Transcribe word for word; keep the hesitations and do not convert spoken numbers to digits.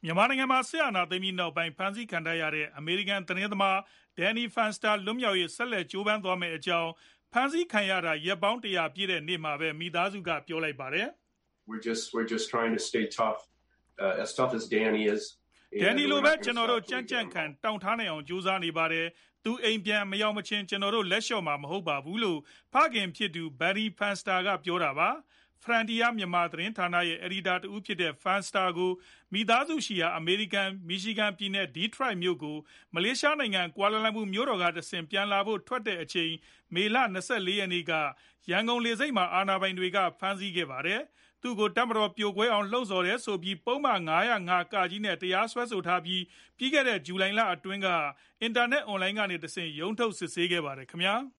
မြန်မာနိုင်ငံမှာစစ်အာဏာသိမ်းပြီးနောက်ပိုင်းဖမ်းဆီးခံထားရတဲ့အမေရိကန်သတင်းသမား Danny Fenster လွတ်မြောက်ရေးဆက်လက်ကြိုးပမ်းသွားမယ့်အကြောင်းဖမ်းဆီးခံရတာရက်ပေါင်းတရာပြည့်တဲ့နေ့မှာပဲမိသားစုကပြောလိုက်ပါတယ်။ We're just we're just trying to stay tough uh, as tough as Danny is. Danny လိုပဲကျွန်တော်တို့ကြမ်းကြမ်းခံတောင့်ထားနိုင်အောင်ကြိုးစားနေပါတယ်။သူအိမ်ပြန်မရောက်မချင်းကျွန်တော်တို့လက်လျှော့မှာမဟုတ်ပါဘူးလို့ဖခင်ဖြစ်သူ Barry Fenster ကပြောတာပါ။ Frontier မြန်မာသတင်းဌာနရဲ့အယ်ဒီတာတဦးဖြစ်တဲ့ Fenster ကိုမိသားစုရှိရာအမေရိကန်မီရှီဂန်ပြည်နယ် Detroit မြို့ကိုမလေးရှားနိုင်ငံကွာလာလမ်ပူမြို့တော်ကတဆင့်ပြန်လာဖို့ထွက်တဲ့အချိန်မေလ၂၄ရက်နေ့ကရန်ကုန်လေဆိပ်မှာအာဏာပိုင်တွေကဖမ်းဆီးခဲ့ပါတယ်။သူ့ကိုတပ်မတော်ပြိုကွဲအောင်လှုံ့ဆော်တယ်ဆိုပြီးပုဒ်မ၅၀၅ (က) နဲ့တရားစွဲဆိုထားပြီးပြီးခဲ့တဲ့ဇူလိုင်လအတွင်းကအင်တာနက်အွန်လိုင်းကနေတဆင့်ရုံးထုတ်စစ်ဆေးခဲ့ပါတယ်ခင်ဗျာ။